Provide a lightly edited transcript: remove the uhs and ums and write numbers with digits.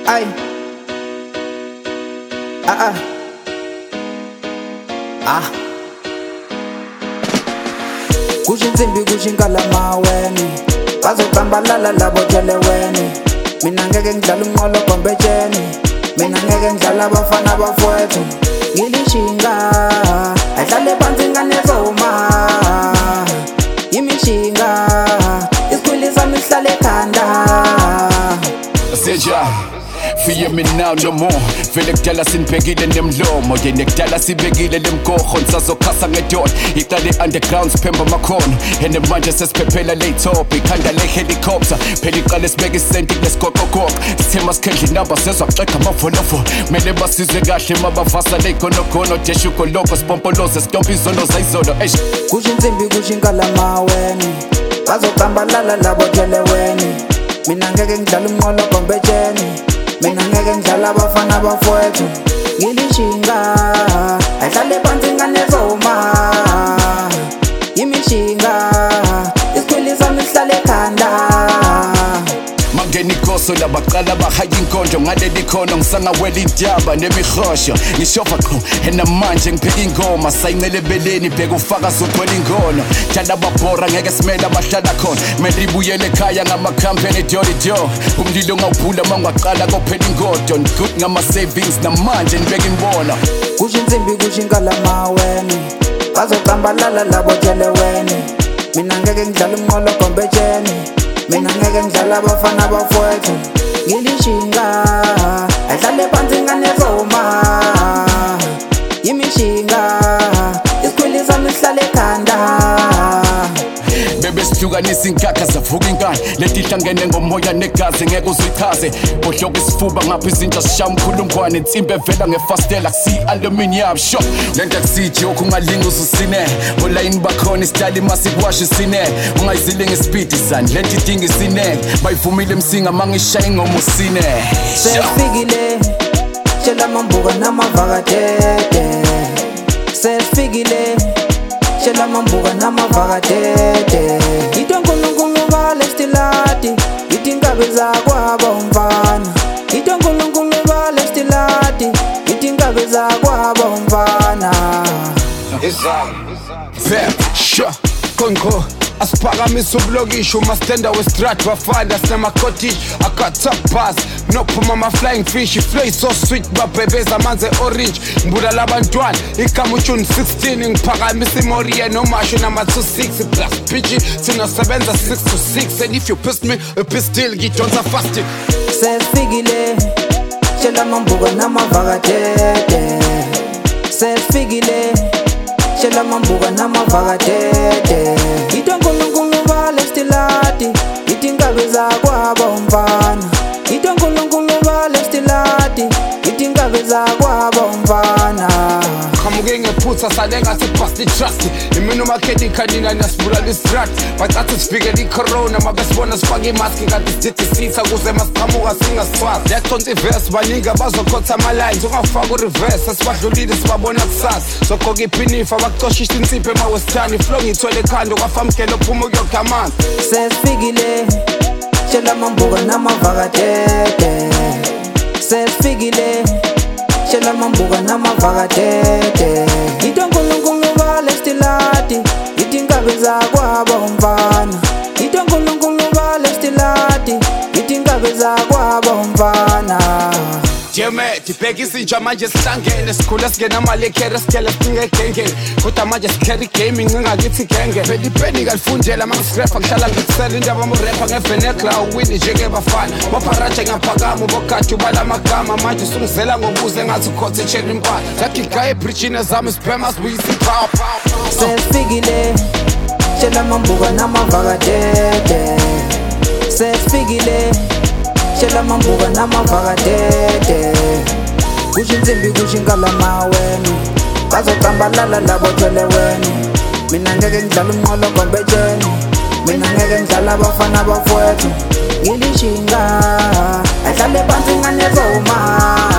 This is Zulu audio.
Ay. Kusho insimbi kusho inkalamaweni, bazocambalala labo jeleweni. Mina ngeke ngidlala unqolo gombetsheni, mina ngeke ngidlala abafana bafowethu. Ngilishinga ahlale phansi ingane zoma, yimishinga isikhwili sami sihlale ekhanda. Fear me now no more. Vele kudala sinibhekile nemlomo, yena kudala sibekile lemgogo nisazokhasa ngedot. Iqale underground siphemba amakhono, ene manje sesiphephela late top. Ikhanda le helicopter, phela iqale sibeke isenti kulesikokokoko. Sithema sikhendla inamba sezwa kuxega amavolovolo. Mele basizwe kahle mabavasa le gonogono. Desha ugoloko sipompoloze sitompa izono zayizolo. Kusho insimbi kusho inkalamaweni, bazocambalala labo jeleweni. Mina ngeke ngidlala unqolo gombetsheni, mina ngeke ngidlala abafana bafowethu. Ngilishinga ahlale phansi ingane zoma, yimishinga isikhwili sami sihlale ekhanda. Mangeni koso labaqala bahaya inkonjo ngaleli khono ngisangawela indaba nemihosho. Ngishofa qho enamanje ngipheka ingoma sayincele beleni bheka ufaka zogwela ingono. Jala babhora ngeke simele abahlala khona, mele ibuyele ekhaya ngamakhampeni dio. Umlilo ngawuphula mangwaqala kophela ingodo. Good ngama savings namanje nibeka imbono. Kusho insimbi kusho inkalamaweni, bazocambalala labo jeleweni. Mina ngeke ngidlala unqolo gombetsheni, mina ngeke ngidlala abafana bafowethu. Ngilishinga ahlale phansi ingane zoma, yimishinga isikhwili sami sihlale ekhanda. Bebe sihlukanisa inkakha zavuka inkani, leti hlangene ngomoya negazi ngeke uzichaze. Bohloko isifuba ngapha izinja zishaya umkhulunkwane, insimbi evela ngefastela kusi-aluminium shop. Lento akusithi yokhu ungalinga uzusine, olayini bakhona isitali masikwasha isine. Ungayizilinga ispeed sani, lento idinga isineke. Bayivumile msinga mangishaya ingoma usine. Sefikile shela amambuka namavakatete, sefikile shela amambuka namavakatete. Itonkulunkulu balestilati, itingabe zakwabo mfana. Itonkulunkulu balestilati, itingabe zakwabo mfana. Konko asiphakamisa ubulokisho umastenda westrat bafanda sinama-cottage akatop bus nophuma ama-flying fish. Flow so sweet babhebeza amanzi e-orange. Ngibulala abantwana igama uJune 16. Ngiphakamisa imoriya nomasho nama-26 plus PG sinasebenza 6 to 6. And if you pissed me a pistol ngidonsa fasting. Sefikile shela amambuka namavakatete, sefikile shela amambuka namavakatete. Itonkulunkulu balestilati, itingabe zakwabo mfana. Itonkulunkulu balestilati, itingabe zakwabo mfana. Qamuke ngephutha sale ngathi bust trust. Imina umakhethi ikhanina nasibulala istrat. Bacathi sifikele icorona mabesibona sifake imask kanti sithi sitha kuze masiqhamuka singaswazi. Yaconsa iverse baningi abazokhotha ama-lines. Ungafaka ureverse asibadlulile sibabona kusasa. Soqoka iphinifa bakucoshisa insipho emawestani. Flow ngithwele ekhanda kwafamkela ophuma ukuyokha amanzi. Sefikile shela amambuka namavakatete, sefikile shela amambuka namavakatete. Itonkulunkulu balestilati, itingabe zakwabo mfana. Itonkulunkulu balestilati, itingabe zakwabo mfana. Jeme, tibheka izinja manje sihlangene. Sikhula singena amalekhere sigele sidinga egengeni. Kodwa manje sikhera gaming ngakithi genge. Phela ipeni kalifundela mangisrefa ngihlala ngikusela indaba amurepha ngevenekla uwini njengebafana. Baparatsha ngaphakama ubogadi ubala amagama. Manje sungizela ngobuze ngathi ukhothe echela impala. Zagiga ebridgini zami siphema sibuyisa ipower. Sefikile shela amambuka namavakatete, sefikile shela amambuka namavakatete. Kusho insimbi kusho inkalamaweni, bazocambalala labo jeleweni. Mina ngeke ngidlala unqolo gombetsheni, mina ngeke ngidlala abafana bafowethu. Ngilishinga ahlale phansi ingane zoma,